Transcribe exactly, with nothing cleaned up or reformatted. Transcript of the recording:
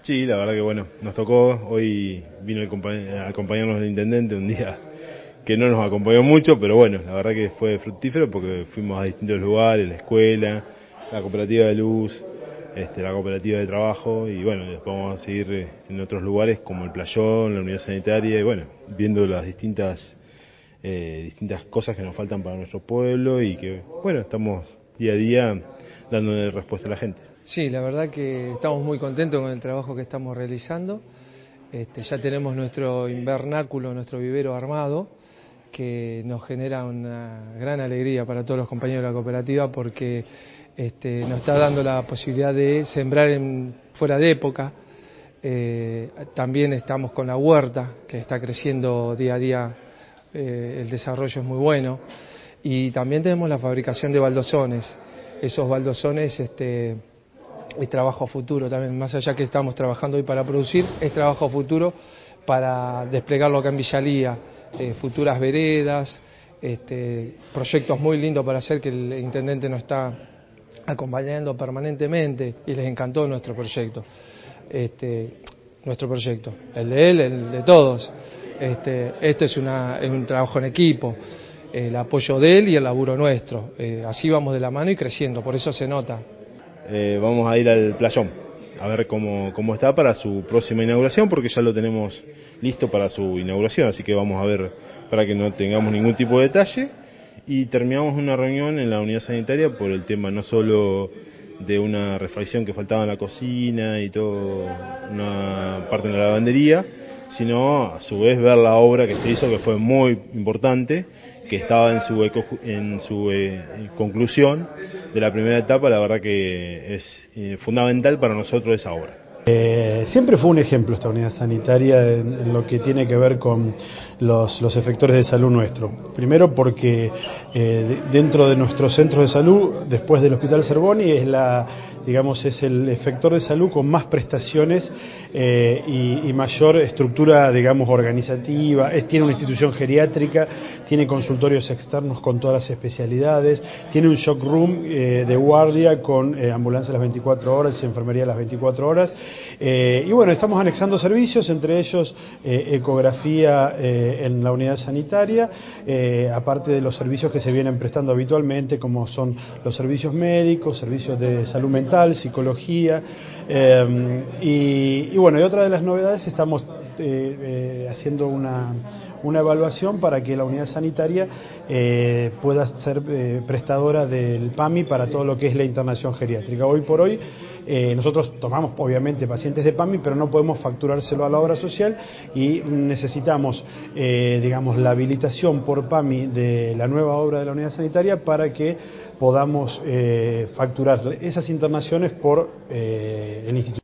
Sí, la verdad que bueno, nos tocó, hoy vino el compañ- a acompañarnos el intendente un día que no nos acompañó mucho, pero bueno, la verdad que fue fructífero porque fuimos a distintos lugares, la escuela, la cooperativa de luz, este, la cooperativa de trabajo y bueno, después vamos a seguir eh, en otros lugares como el Playón, la unidad sanitaria y bueno, viendo las distintas, eh, distintas cosas que nos faltan para nuestro pueblo y que bueno, estamos día a día dándole respuesta a la gente. Sí, la verdad que estamos muy contentos con el trabajo que estamos realizando. Este, ya tenemos nuestro invernáculo, nuestro vivero armado, que nos genera una gran alegría para todos los compañeros de la cooperativa porque este, nos está dando la posibilidad de sembrar en, fuera de época. Eh, también estamos con la huerta, que está creciendo día a día, eh, el desarrollo es muy bueno. Y también tenemos la fabricación de baldosones. Esos baldosones este, es trabajo futuro también, más allá que estamos trabajando hoy para producir, es trabajo futuro para desplegarlo acá en Villalía, eh, futuras veredas, este, proyectos muy lindos para hacer que el intendente nos está acompañando permanentemente y les encantó nuestro proyecto, este, nuestro proyecto, el de él, el de todos. Este, esto es, una, es un trabajo en equipo, el apoyo de él y el laburo nuestro, eh, así vamos de la mano y creciendo, por eso se nota. Eh, vamos a ir al Playón a ver cómo, cómo está para su próxima inauguración, porque ya lo tenemos listo para su inauguración, así que vamos a ver para que no tengamos ningún tipo de detalle. Y terminamos una reunión en la unidad sanitaria por el tema no solo de una refacción que faltaba en la cocina y todo, una parte en la lavandería, sino a su vez ver la obra que se hizo, que fue muy importante, que estaba en su, eco, en su eh, conclusión de la primera etapa. La verdad que es eh, fundamental para nosotros esa obra. Eh, siempre fue un ejemplo esta unidad sanitaria en, en lo que tiene que ver con los, los efectores de salud nuestro. Primero porque eh, de, dentro de nuestros centros de salud, después del Hospital Zerboni, es la, digamos, es el efector de salud con más prestaciones eh, y, y mayor estructura, digamos, organizativa. Es, tiene una institución geriátrica, tiene consultorios externos con todas las especialidades, tiene un shock room eh, de guardia con eh, ambulancia a las veinticuatro horas y enfermería a las veinticuatro horas. Eh, y bueno, estamos anexando servicios, entre ellos eh, ecografía eh, en la unidad sanitaria, eh, aparte de los servicios que se vienen prestando habitualmente, como son los servicios médicos, servicios de salud mental, psicología, eh, y, y bueno, y otra de las novedades, estamos eh, eh, haciendo una, una evaluación para que la unidad sanitaria eh, pueda ser eh, prestadora del PAMI para todo lo que es la internación geriátrica. Hoy por hoy eh, nosotros tomamos obviamente pacientes de PAMI, pero no podemos facturárselo a la obra social y necesitamos eh, digamos la habilitación por PAMI de la nueva obra de la unidad sanitaria para que podamos eh, facturar esas internaciones por eh, el instituto.